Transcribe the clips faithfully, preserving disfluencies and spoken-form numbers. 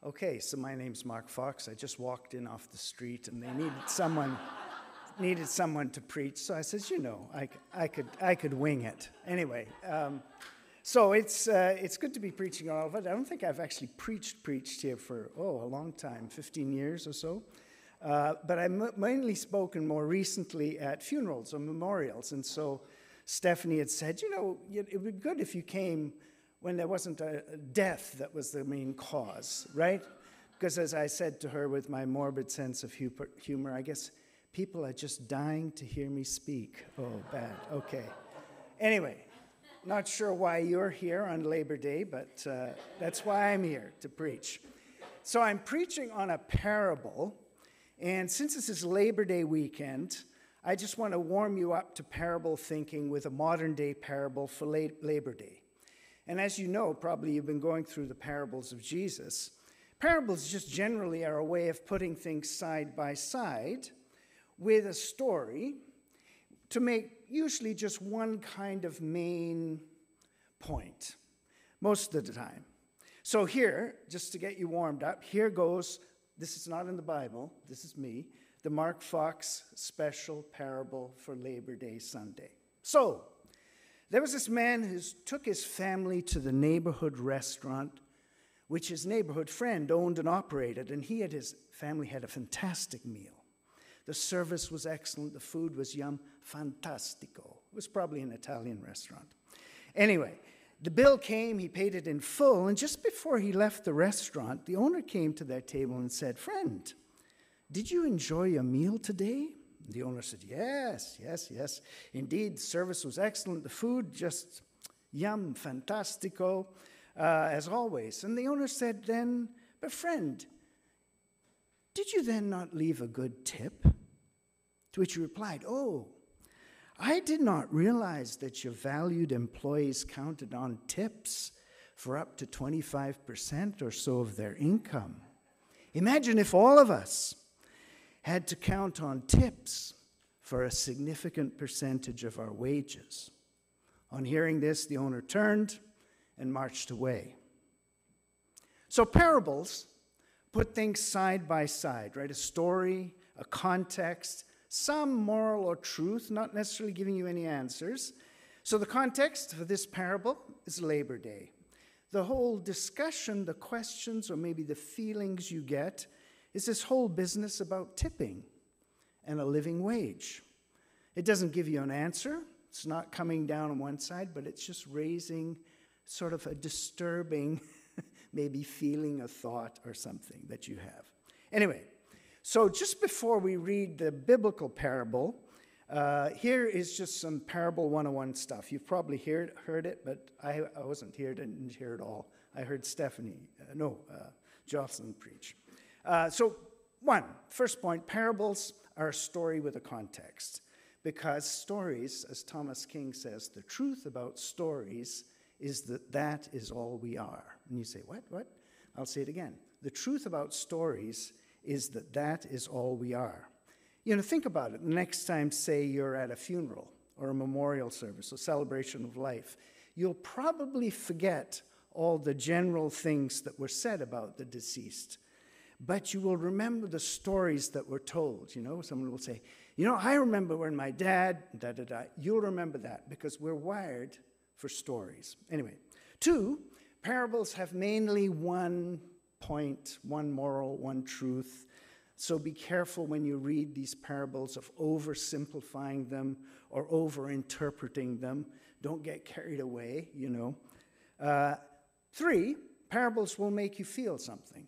Okay, so my name's Mark Fox. I just walked in off the street, and they needed someone needed someone to preach. So I said, you know, I, I could I could wing it. Anyway, um, so it's uh, it's good to be preaching all of it. I don't think I've actually preached preached here for oh a long time, fifteen years or so. Uh, but I've mainly spoken more recently at funerals or memorials, and so Stephanie had said, you know, it would be good if you came when there wasn't a death that was the main cause, right? Because as I said to her with my morbid sense of humor, I guess people are just dying to hear me speak. Oh, bad. Okay. Anyway, not sure why you're here on Labor Day, but uh, that's why I'm here, to preach. So I'm preaching on a parable, and since this is Labor Day weekend, I just want to warm you up to parable thinking with a modern-day parable for Labor Day. And as you know, probably you've been going through the parables of Jesus. Parables just generally are a way of putting things side by side with a story to make usually just one kind of main point, most of the time. So here, just to get you warmed up, here goes, this is not in the Bible, this is me, the Mark Fox special parable for Labor Day Sunday. So, there was this man who took his family to the neighborhood restaurant, which his neighborhood friend owned and operated, and he and his family had a fantastic meal. The service was excellent, the food was yum, fantastico. It was probably an Italian restaurant. Anyway, the bill came, he paid it in full, and just before he left the restaurant, the owner came to their table and said, "Friend, did you enjoy your meal today?" The owner said, yes, yes, yes. Indeed, the service was excellent. The food, just yum, fantastico, uh, as always. And the owner said then, "But friend, did you then not leave a good tip?" To which he replied, "Oh, I did not realize that your valued employees counted on tips for up to twenty-five percent or so of their income. Imagine if all of us had to count on tips for a significant percentage of our wages." On hearing this, the owner turned and marched away. So parables put things side by side, right? A story, a context, some moral or truth, not necessarily giving you any answers. So the context for this parable is Labor Day. The whole discussion, the questions, or maybe the feelings you get is this whole business about tipping and a living wage. It doesn't give you an answer. It's not coming down on one side, but it's just raising sort of a disturbing, maybe feeling, a thought or something that you have. Anyway, so just before we read the biblical parable, uh, here is just some Parable one oh one stuff. You've probably heard, heard it, but I, I wasn't here, didn't hear it all. I heard Stephanie, uh, no, uh, Jocelyn preach. Uh, so, one, first point, parables are a story with a context. Because stories, as Thomas King says, the truth about stories is that that is all we are. And you say, what, what? I'll say it again. The truth about stories is that that is all we are. You know, think about it. The next time, say, you're at a funeral or a memorial service, a celebration of life, you'll probably forget all the general things that were said about the deceased. But you will remember the stories that were told. You know, someone will say, you know, I remember when my dad, da, da, da. You'll remember that because we're wired for stories. Anyway, two, parables have mainly one point, one moral, one truth. So be careful when you read these parables of oversimplifying them or overinterpreting them. Don't get carried away, you know. Uh, three, parables will make you feel something.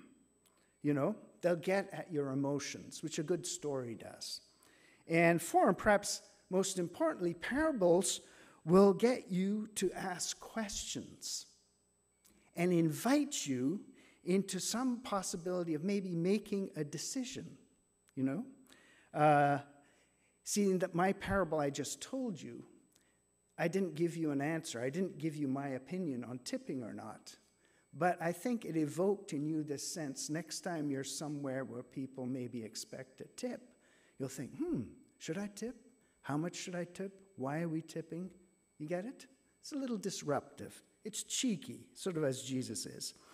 You know, they'll get at your emotions, which a good story does. And four, and perhaps most importantly, parables will get you to ask questions and invite you into some possibility of maybe making a decision, you know. Uh, seeing that my parable I just told you, I didn't give you an answer. I didn't give you my opinion on tipping or not. But I think it evoked in you this sense, next time you're somewhere where people maybe expect a tip, you'll think, hmm, should I tip? How much should I tip? Why are we tipping? You get it? It's a little disruptive. It's cheeky, sort of as Jesus is.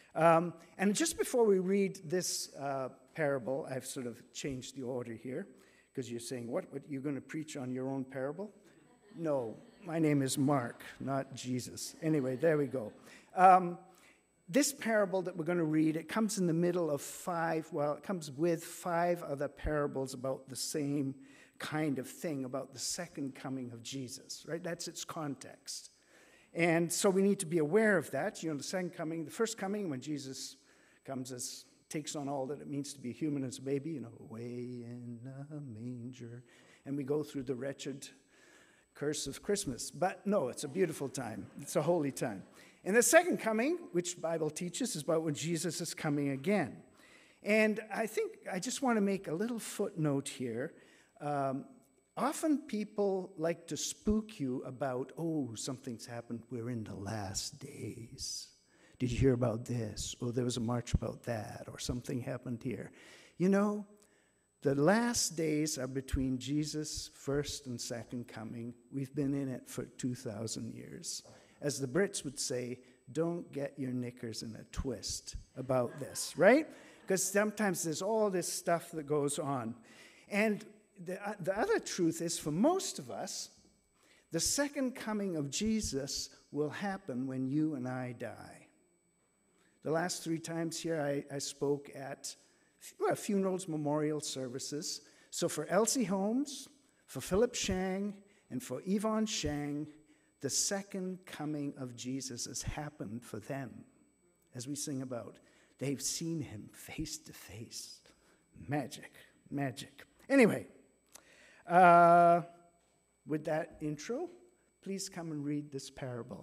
Um, and just before we read this uh, parable, I've sort of changed the order here, because you're saying, what, what, you're going to preach on your own parable? No, my name is Mark, not Jesus. Anyway, there we go. Um, this parable that we're going to read, it comes in the middle of five, well, it comes with five other parables about the same kind of thing, about the second coming of Jesus, right? That's its context. And so we need to be aware of that. You know, the second coming, the first coming, when Jesus comes as, takes on all that it means to be human as a baby, you know, away in a manger. And we go through the wretched curse of Christmas. But no, it's a beautiful time. It's a holy time. And the second coming, which the Bible teaches, is about when Jesus is coming again. And I think I just want to make a little footnote here. Um, Often people like to spook you about, oh, something's happened, we're in the last days. Did you hear about this? Oh, there was a march about that, or something happened here. You know, the last days are between Jesus' first and second coming. We've been in it for two thousand years. As the Brits would say, don't get your knickers in a twist about this, right? Because sometimes there's all this stuff that goes on. And The, uh, the other truth is, for most of us, the second coming of Jesus will happen when you and I die. The last three times here I, I spoke at well, funerals, memorial services. So for Elsie Holmes, for Philip Shang, and for Yvonne Shang, the second coming of Jesus has happened for them, as we sing about. They've seen him face to face. Magic, magic. Anyway. Uh, with that intro, please come and read this parable.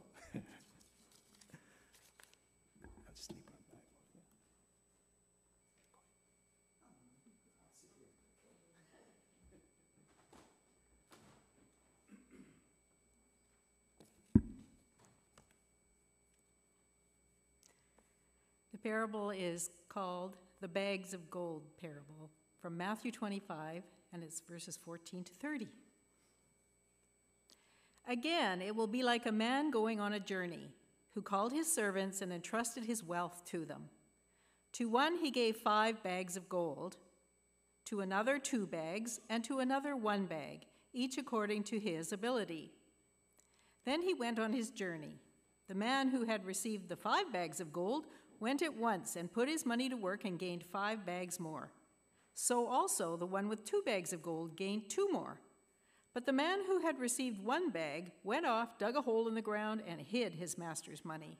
The parable is called the Bags of Gold parable, from Matthew twenty-five, and it's verses fourteen to thirty. Again, it will be like a man going on a journey, who called his servants and entrusted his wealth to them. To one he gave five bags of gold, to another two bags, and to another one bag, each according to his ability. Then he went on his journey. The man who had received the five bags of gold went at once and put his money to work and gained five bags more. So also the one with two bags of gold gained two more. But the man who had received one bag went off, dug a hole in the ground, and hid his master's money.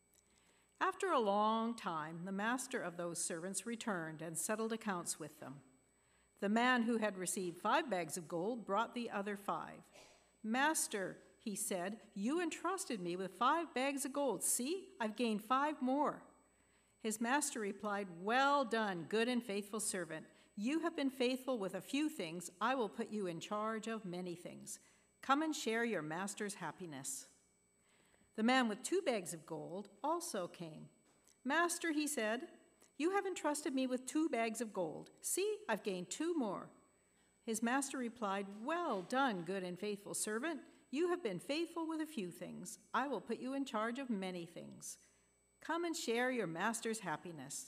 After a long time, the master of those servants returned and settled accounts with them. The man who had received five bags of gold brought the other five. Master, he said, you entrusted me with five bags of gold. See, I've gained five more. His master replied, well done, good and faithful servant. You have been faithful with a few things. I will put you in charge of many things. Come and share your master's happiness. The man with two bags of gold also came. Master, he said, you have entrusted me with two bags of gold. See, I've gained two more. His master replied, well done, good and faithful servant. You have been faithful with a few things. I will put you in charge of many things. Come and share your master's happiness.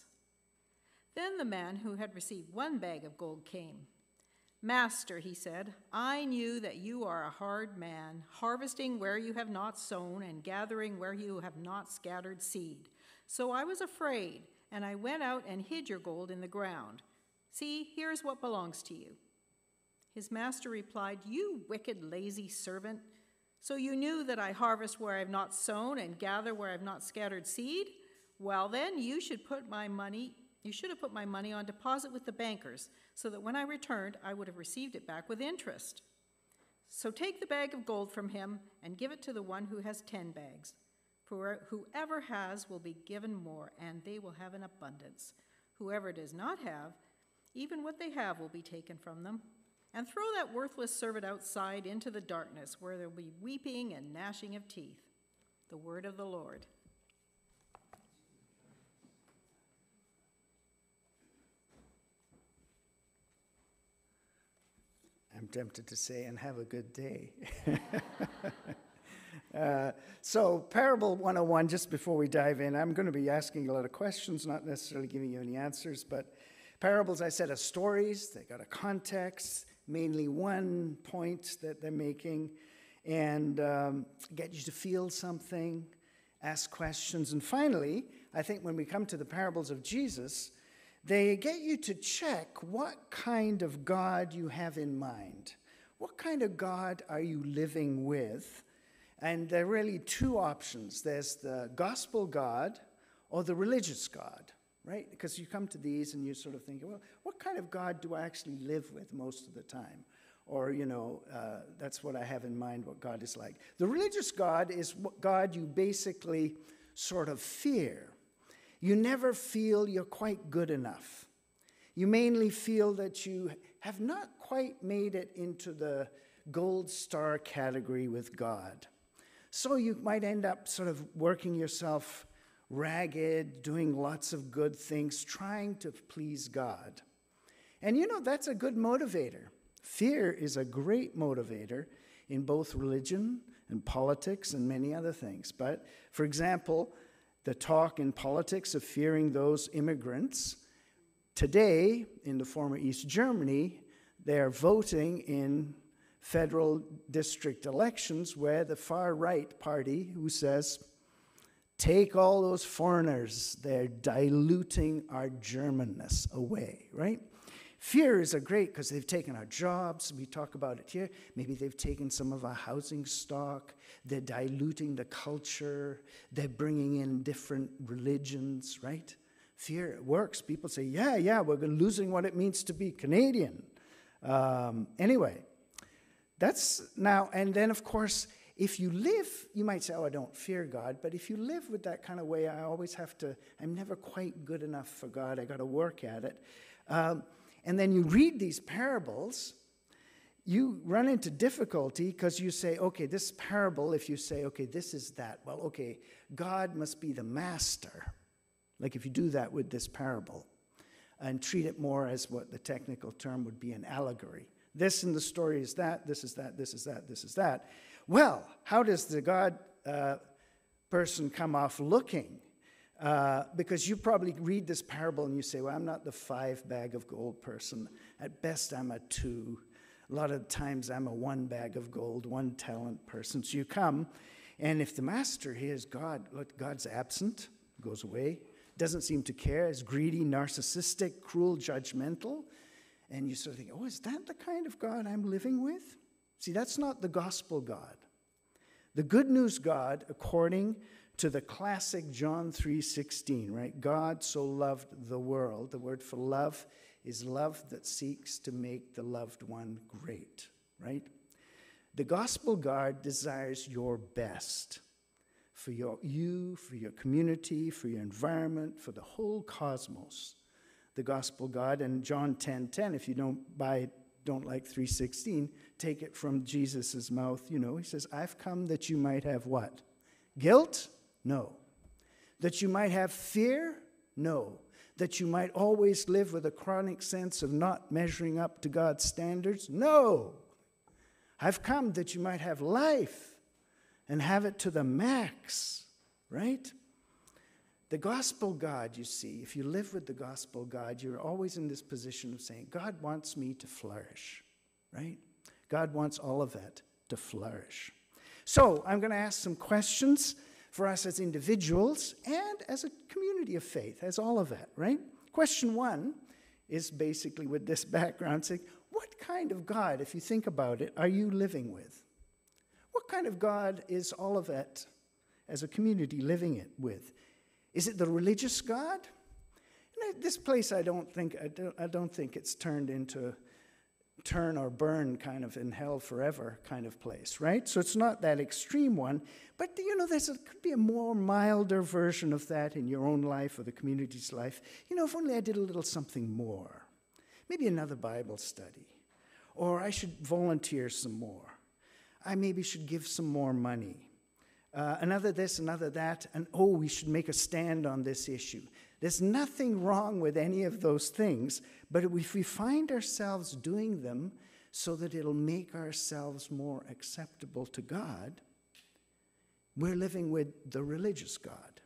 Then the man who had received one bag of gold came. Master, he said, I knew that you are a hard man, harvesting where you have not sown and gathering where you have not scattered seed. So I was afraid, and I went out and hid your gold in the ground. See, here is what belongs to you. His master replied, you wicked, lazy servant. So you knew that I harvest where I have not sown and gather where I have not scattered seed? Well, then you should put my money, you should have put my money on deposit with the bankers, so that when I returned, I would have received it back with interest. So take the bag of gold from him and give it to the one who has ten bags. For whoever has will be given more, and they will have an abundance. Whoever does not have, even what they have will be taken from them. And throw that worthless servant outside into the darkness, where there will be weeping and gnashing of teeth. The word of the Lord. I'm tempted to say, and have a good day. Uh, so, Parable one oh one, just before we dive in, I'm going to be asking a lot of questions, not necessarily giving you any answers, but parables, I said, are stories. They got a context, mainly one point that they're making, and um, get you to feel something, ask questions. And finally, I think when we come to the parables of Jesus, they get you to check what kind of God you have in mind. What kind of God are you living with? And there are really two options. There's the gospel God or the religious God, right? Because you come to these and you sort of think, well, what kind of God do I actually live with most of the time? Or, you know, uh, that's what I have in mind, what God is like. The religious God is what God you basically sort of fear. You never feel you're quite good enough. You mainly feel that you have not quite made it into the gold star category with God. So you might end up sort of working yourself ragged, doing lots of good things, trying to please God. And you know, that's a good motivator. Fear is a great motivator in both religion and politics and many other things. But, for example, the talk in politics of fearing those immigrants, today, in the former East Germany, they're voting in federal district elections where the far-right party who says, take all those foreigners, they're diluting our Germanness away, right? Fear is a great, because they've taken our jobs, we talk about it here, maybe they've taken some of our housing stock, they're diluting the culture, they're bringing in different religions, right? Fear works. People say, yeah, yeah, we're losing what it means to be Canadian. Um, anyway, that's now, and then of course, if you live, you might say, oh, I don't fear God, but if you live with that kind of way, I always have to, I'm never quite good enough for God, I got to work at it. Um, and then you read these parables, you run into difficulty because you say, okay, this parable, if you say, okay, this is that, well, okay, God must be the master. Like if you do that with this parable and treat it more as what the technical term would be an allegory. This in the story is that, this is that, this is that, this is that. Well, how does the God uh, person come off looking? Uh, because you probably read this parable and you say, well, I'm not the five bag of gold person. At best, I'm a two. A lot of times, I'm a one bag of gold, one talent person. So you come, and if the master hears God, look, God's absent, goes away, doesn't seem to care, is greedy, narcissistic, cruel, judgmental, and you sort of think, oh, is that the kind of God I'm living with? See, that's not the gospel God. The good news God, according to the classic John three sixteen, right? God so loved the world. The word for love is love that seeks to make the loved one great, right? The gospel God desires your best for your, you, for your community, for your environment, for the whole cosmos. The gospel God, and John ten ten, if you don't buy, don't like three sixteen, take it from Jesus' mouth, you know, he says, I've come that you might have what? Guilt? No. That you might have fear? No. That you might always live with a chronic sense of not measuring up to God's standards? No. I've come that you might have life and have it to the max, right? The gospel God, you see, if you live with the gospel God, you're always in this position of saying, God wants me to flourish, right? God wants all of that to flourish. So I'm going to ask some questions for us as individuals and as a community of faith, as all of that, right? Question one is basically with this background saying, what kind of God, if you think about it, are you living with? What kind of God is all of it as a community living it with? Is it the religious God? And this place, I don't think, I don't, I don't think it's turned into turn or burn kind of in hell forever kind of place, right? So it's not that extreme one, but you know, there's a, could be a more milder version of that in your own life or the community's life. You know, if only I did a little something more, maybe another Bible study, or I should volunteer some more. I maybe should give some more money. Uh, another this, another that, and oh, we should make a stand on this issue. There's nothing wrong with any of those things, but if we find ourselves doing them so that it'll make ourselves more acceptable to God, we're living with the religious God,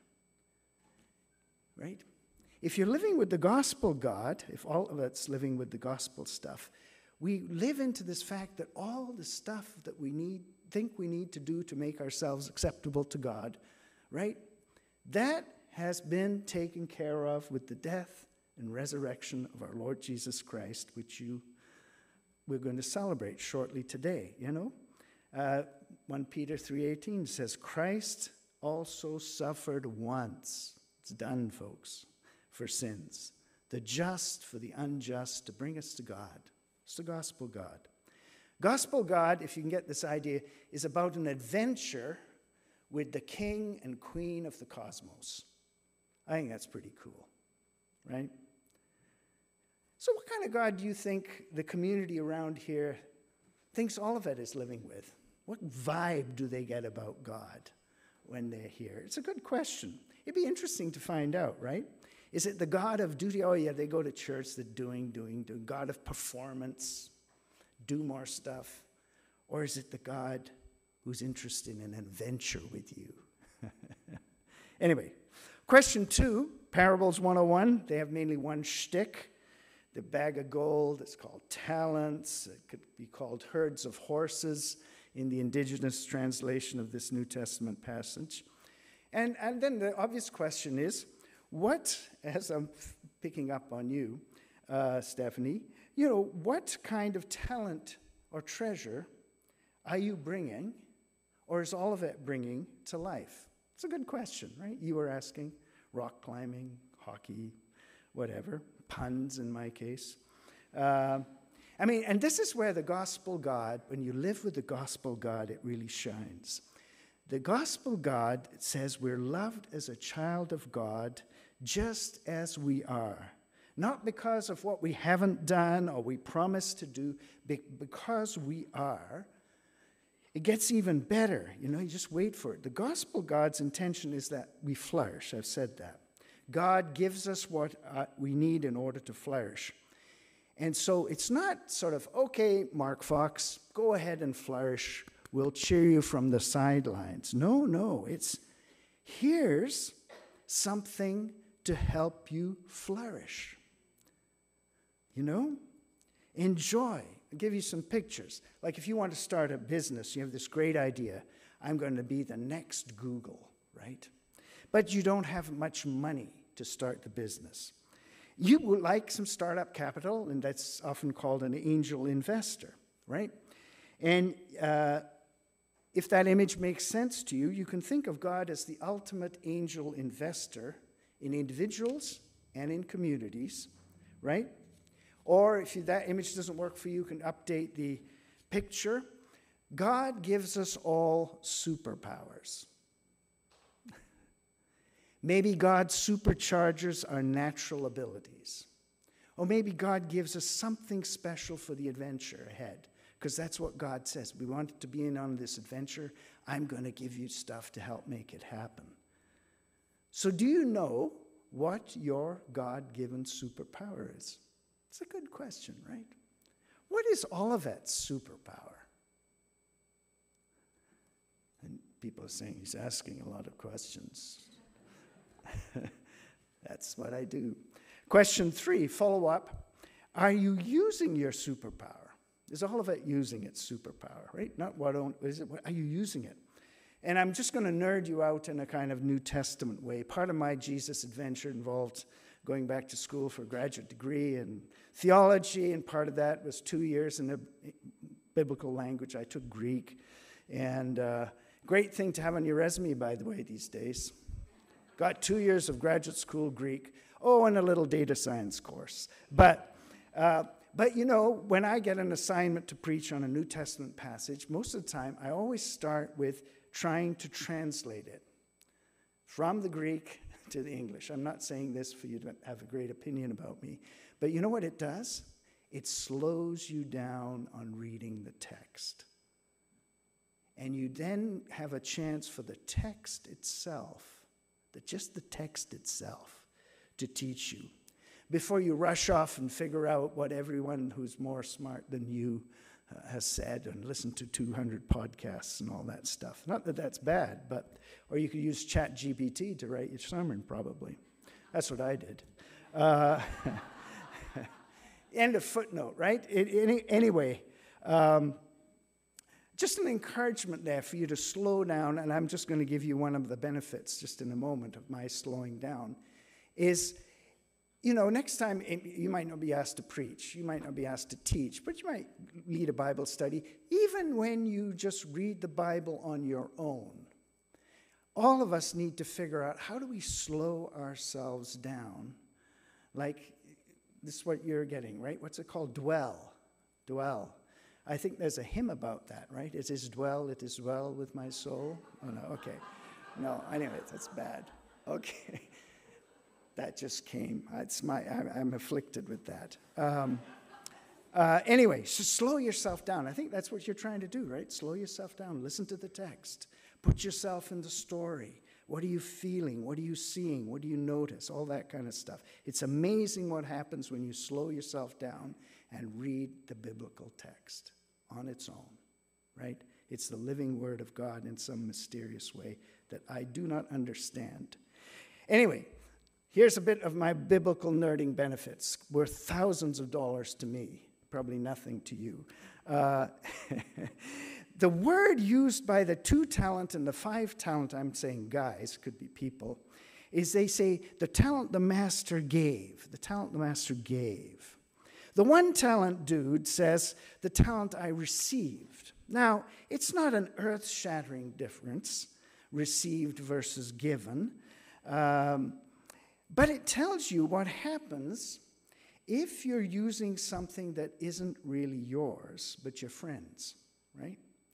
right? If you're living with the gospel God, if all of us living with the gospel stuff, we live into this fact that all the stuff that we need, think we need to do to make ourselves acceptable to God, right? That has been taken care of with the death and resurrection of our Lord Jesus Christ, which you we're going to celebrate shortly today, you know? Uh, First Peter three eighteen says, Christ also suffered once. It's done, folks, for sins. The just for the unjust to bring us to God. It's the gospel God. Gospel God, if you can get this idea, is about an adventure with the king and queen of the cosmos. I think that's pretty cool, right? So what kind of God do you think the community around here thinks Olivet is living with? What vibe do they get about God when they're here? It's a good question. It'd be interesting to find out, right? Is it the God of duty? Oh, yeah, they go to church, they're doing, doing, doing. God of performance, do more stuff. Or is it the God who's interested in an adventure with you? Anyway, question two, Parables one oh one. They have mainly one shtick. The bag of gold, it's called talents. It could be called herds of horses in the indigenous translation of this New Testament passage. And, and then the obvious question is, what, as I'm picking up on you, uh, Stephanie, you know, what kind of talent or treasure are you bringing, or is all of it bringing to life? It's a good question, right? You were asking rock climbing, hockey, whatever, puns in my case. Uh, I mean, and this is where the gospel God, when you live with the gospel God, it really shines. The gospel God says we're loved as a child of God just as we are. Not because of what we haven't done or we promised to do, because we are. It gets even better. You know, you just wait for it. The gospel God's intention is that we flourish. I've said that. God gives us what uh, we need in order to flourish. And so it's not sort of, okay, Mark Fox, go ahead and flourish. We'll cheer you from the sidelines. No, no. It's, here's something to help you flourish. You know? Enjoy. I'll give you some pictures. Like if you want to start a business, you have this great idea. I'm going to be the next Google, right? But you don't have much money to start the business. You would like some startup capital, and that's often called an angel investor, right? And uh, if that image makes sense to you, you can think of God as the ultimate angel investor in individuals and in communities, right? Or if you, that image doesn't work for you, you can update the picture. God gives us all superpowers. Maybe God supercharges our natural abilities. Or maybe God gives us something special for the adventure ahead, because that's what God says. We want to be in on this adventure. I'm going to give you stuff to help make it happen. So do you know what your God-given superpower is? It's a good question, right? What is Olivet's superpower? And people are saying he's asking a lot of questions. That's what I do. Question three, follow up. Are you using your superpower? Is Olivet using its superpower, right? Not what is it? What, are you using it? And I'm just going to nerd you out in a kind of New Testament way. Part of my Jesus adventure involved going back to school for a graduate degree in theology, and part of that was two years in a biblical language. I took Greek, and uh, great thing to have on your resume, by the way, these days. Got two years of graduate school Greek. Oh, and a little data science course. But, uh, but you know, when I get an assignment to preach on a New Testament passage, most of the time I always start with trying to translate it from the Greek to the English. I'm not saying this for you to have a great opinion about me, but you know what it does? It slows you down on reading the text. And you then have a chance for the text itself, the, just the text itself, to teach you, before you rush off and figure out what everyone who's more smart than you uh, has said, and listen to two hundred podcasts and all that stuff. Not that that's bad, but, or you could use Chat G P T to write your sermon, probably. That's what I did. Uh, end of footnote, right? It, any, anyway, um, just an encouragement there for you to slow down, and I'm just going to give you one of the benefits just in a moment of my slowing down, is, you know, next time you might not be asked to preach, you might not be asked to teach, but you might lead a Bible study, even when you just read the Bible on your own. All of us need to figure out, how do we slow ourselves down? Like, this is what you're getting, right? What's it called? Dwell. Dwell. I think there's a hymn about that, right? It is dwell, it is well with my soul. Oh, no, okay. No, anyway, that's bad. Okay. That just came. It's my, I'm, I'm afflicted with that. Um, uh, anyway, so slow yourself down. I think that's what you're trying to do, right? Slow yourself down. Listen to the text. Put yourself in the story. What are you feeling? What are you seeing? What do you notice? All that kind of stuff. It's amazing what happens when you slow yourself down and read the biblical text on its own, right? It's the living word of God in some mysterious way that I do not understand. Anyway, here's a bit of my biblical nerding benefits, worth thousands of dollars to me, probably nothing to you. Uh, the word used by the two talent and the five talent, I'm saying guys, could be people, is they say the talent the master gave, the talent the master gave. The one talent dude says the talent I received. Now, it's not an earth-shattering difference, received versus given, um, but it tells you what happens if you're using something that isn't really yours, but your friend's, right?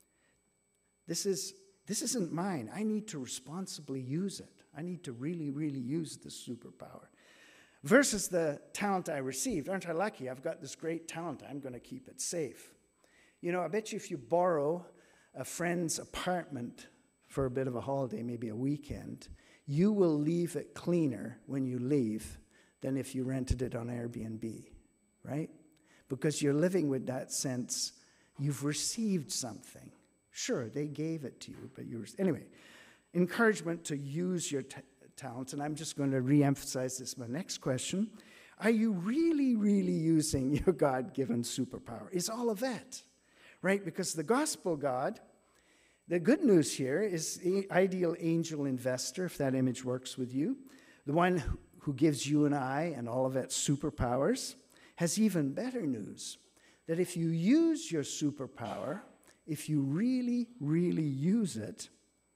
This is, this isn't mine. I need to responsibly use it. I need to really, really use this superpower. Versus the talent I received. Aren't I lucky? I've got this great talent. I'm going to keep it safe. You know, I bet you if you borrow a friend's apartment for a bit of a holiday, maybe a weekend, you will leave it cleaner when you leave than if you rented it on Airbnb, right? Because you're living with that sense you've received something. Sure, they gave it to you, but you were... Anyway, encouragement to use your t- talents, and I'm just going to re-emphasize this in my next question. Are you really, really using your God-given superpower? Is all of that, right? Because the gospel God, the good news here is the ideal angel investor, if that image works with you, the one who gives you and I and all of its superpowers, has even better news, that if you use your superpower, if you really, really use it,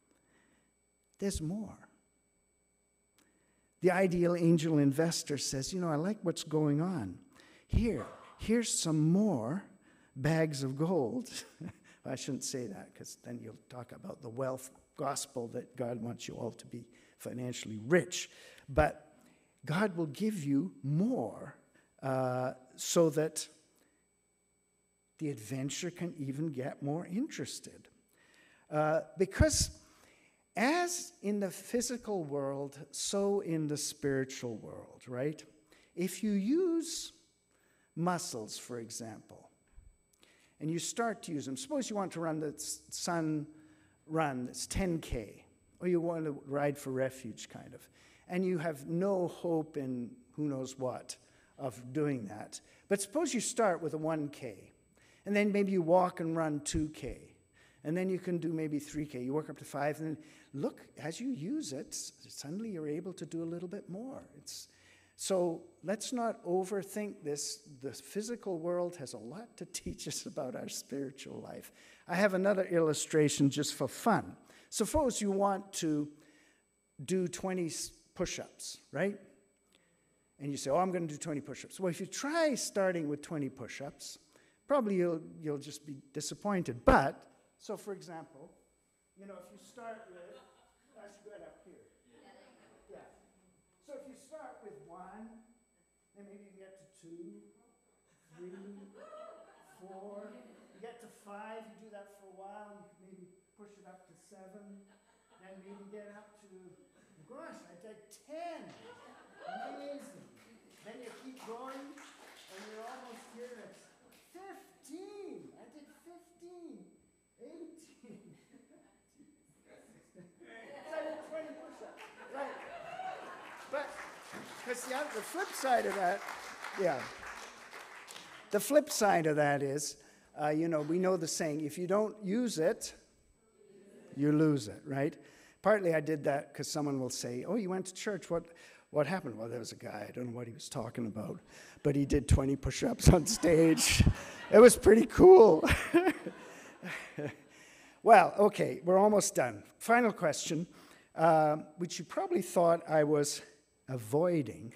there's more. The ideal angel investor says, you know, I like what's going on. Here, here's some more bags of gold. I shouldn't say that, because then you'll talk about the wealth gospel that God wants you all to be financially rich. But God will give you more uh, so that the adventure can even get more interested. Uh, because as in the physical world, so in the spiritual world, right? If you use muscles, for example, and you start to use them, suppose you want to run the sun run that's ten K, or you want to ride for refuge, kind of, and you have no hope in who knows what of doing that. But suppose you start with a one K, and then maybe you walk and run two K, and then you can do maybe three K. You work up to five, and then look, as you use it, suddenly you're able to do a little bit more. It's, so let's not overthink this. The physical world has a lot to teach us about our spiritual life. I have another illustration just for fun. Suppose you want to do twenty push-ups, right? And you say, oh, I'm going to do twenty push-ups. Well, if you try starting with twenty push-ups, probably you'll, you'll just be disappointed. But, so for example, you know, if you start with, I should go up here. Yeah. So if you start with one, then maybe you get to two, three, four. You get to five, you do that for a while, you can maybe push it up to seven, then maybe get up to, gosh, I did ten. Amazing. Then you keep going, and you're almost here at fifteen. I did there's the, the flip side of that. Yeah. The flip side of that is, uh, you know, we know the saying, if you don't use it, you lose it, right? Partly I did that because someone will say, oh, you went to church. What what happened? Well, there was a guy. I don't know what he was talking about, but he did twenty push-ups on stage. It was pretty cool. Well, okay, we're almost done. Final question, uh, which you probably thought I was avoiding,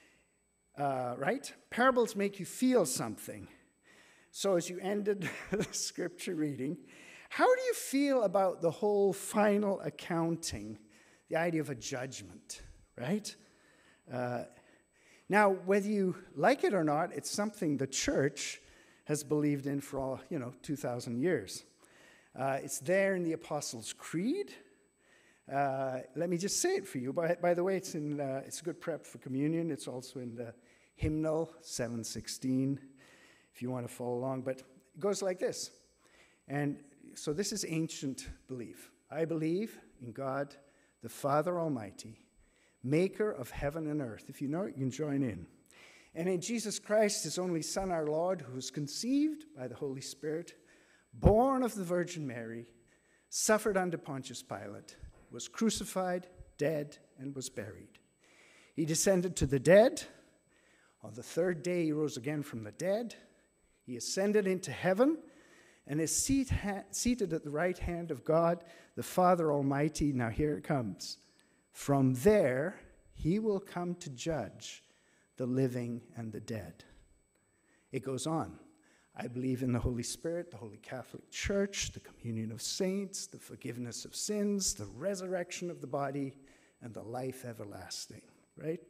uh, right? Parables make you feel something. So as you ended the scripture reading, how do you feel about the whole final accounting, the idea of a judgment, right? Uh, now, whether you like it or not, it's something the church has believed in for all, you know, two thousand years. Uh, it's there in the Apostles' Creed. Uh, let me just say it for you. By, by the way, it's in uh, it's a good prep for communion. It's also in the hymnal, seven sixteen, if you want to follow along. But it goes like this. And so this is ancient belief. I believe in God, the Father Almighty, maker of heaven and earth. If you know it, you can join in. And in Jesus Christ, his only Son, our Lord, who was conceived by the Holy Spirit, born of the Virgin Mary, suffered under Pontius Pilate, was crucified, dead, and was buried. He descended to the dead. On the third day, he rose again from the dead. He ascended into heaven and is seat ha- seated at the right hand of God, the Father Almighty. Now here it comes. From there, he will come to judge the living and the dead. It goes on. I believe in the Holy Spirit, the Holy Catholic Church, the communion of saints, the forgiveness of sins, the resurrection of the body, and the life everlasting, right?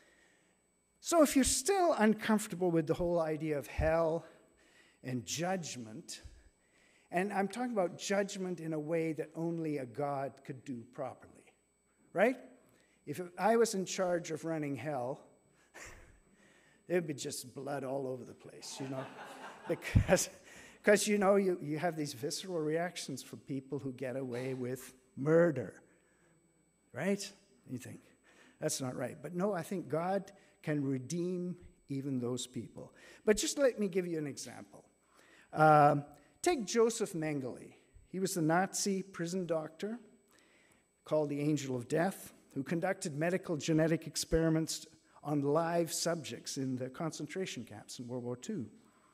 So if you're still uncomfortable with the whole idea of hell and judgment, and I'm talking about judgment in a way that only a God could do properly, right? If I was in charge of running hell, there'd be just blood all over the place, you know? Because, because you know, you, you have these visceral reactions for people who get away with murder, right? You think, that's not right. But no, I think God can redeem even those people. But just let me give you an example. Um, take Joseph Mengele. He was the Nazi prison doctor called the Angel of Death, who conducted medical genetic experiments on live subjects in the concentration camps in World War Two.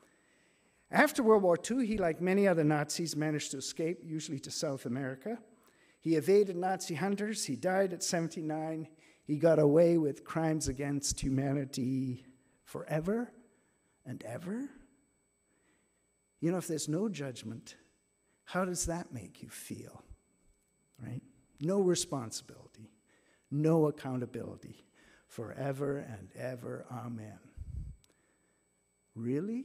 After World War Two, he, like many other Nazis, managed to escape, usually to South America. He evaded Nazi hunters. He died at seventy-nine. He got away with crimes against humanity forever and ever. You know, if there's no judgment, how does that make you feel, right? No responsibility, no accountability, forever and ever, amen. Really?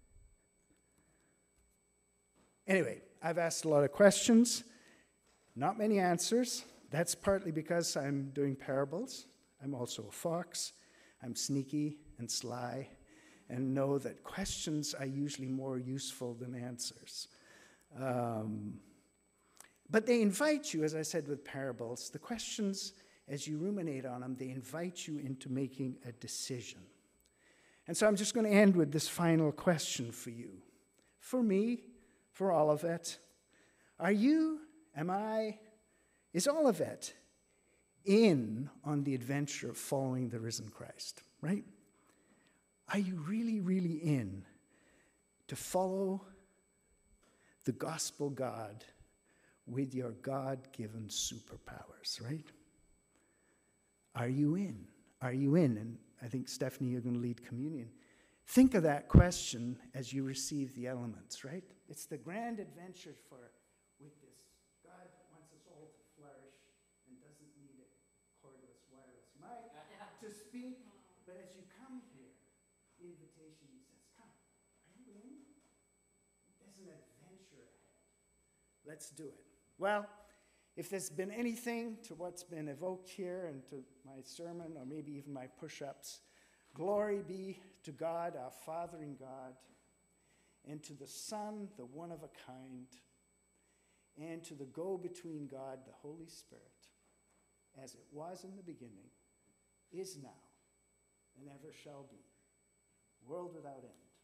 Anyway, I've asked a lot of questions, not many answers. That's partly because I'm doing parables. I'm also a fox. I'm sneaky and sly and know that questions are usually more useful than answers. Um, but they invite you, as I said with parables, the questions, as you ruminate on them, they invite you into making a decision. And so I'm just going to end with this final question for you. For me, for all of it. Are you, am I, is all of it in on the adventure of following the risen Christ, right? Are you really, really in to follow the gospel God with your God-given superpowers, right? Are you in? Are you in? And I think, Stephanie, you're going to lead communion. Think of that question as you receive the elements, right? It's the grand adventure for, with this, God wants us all to flourish and doesn't need a cordless wireless mic to speak. But as you come here, the invitation says, come, are you in? There's an adventure ahead. Let's do it. Well, if there's been anything to what's been evoked here and to my sermon or maybe even my push-ups, glory be to God, our Father in God, and to the Son, the one of a kind, and to the go-between God, the Holy Spirit, as it was in the beginning, is now, and ever shall be, world without end.